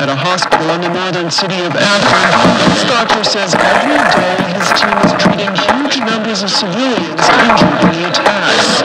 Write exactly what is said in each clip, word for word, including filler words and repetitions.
at a hospital in the northern city of Afrin. This doctor says every day his team is treating huge numbers of civilians injured in the attacks.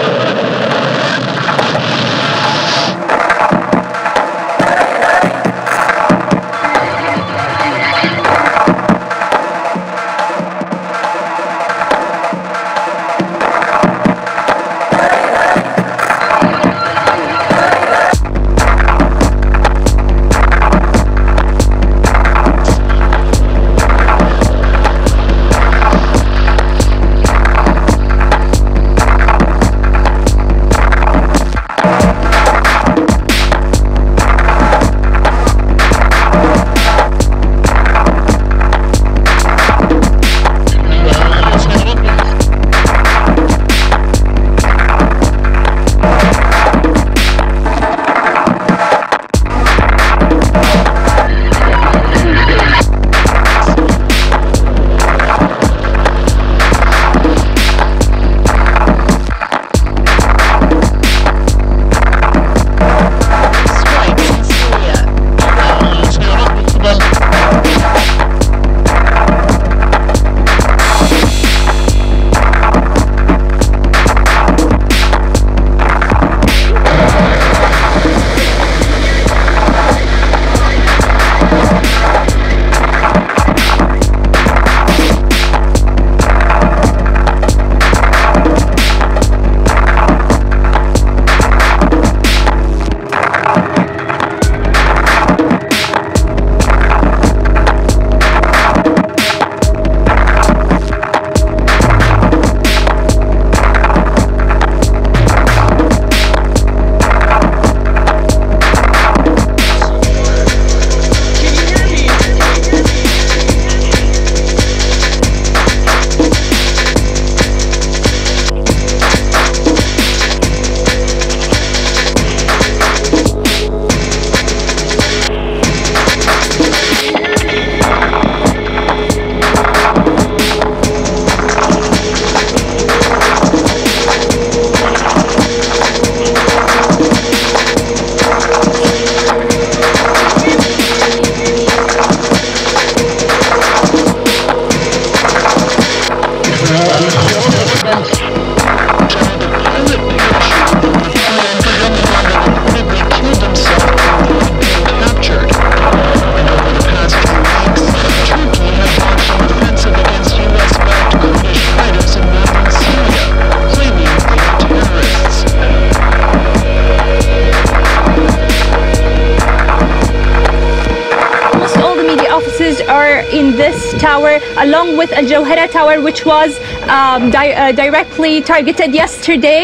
Are in this tower, along with Al Jawhara Tower, which was um, di uh, directly targeted yesterday.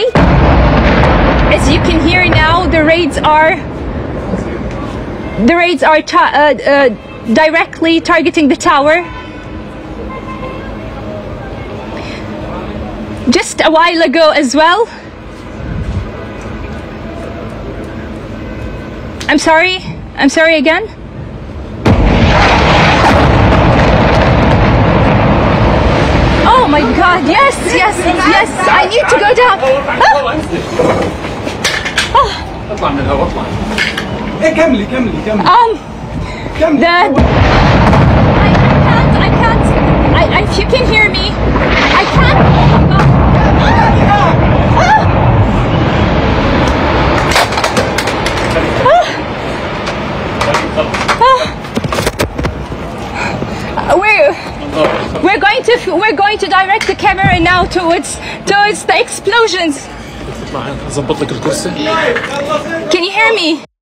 As you can hear now, the raids are the raids are ta uh, uh, directly targeting the tower. Just a while ago as well. I'm sorry. I'm sorry again. Oh my God! Yes, yes, yes! I need to go down. اطلع من الهواء اطلع. ايه كملي كملي كملي. Um, كملي. the I can't, I can't. I, I, if you can hear me, I can't. We're we're going to we're going to direct the camera now towards towards the explosions. Can you hear me?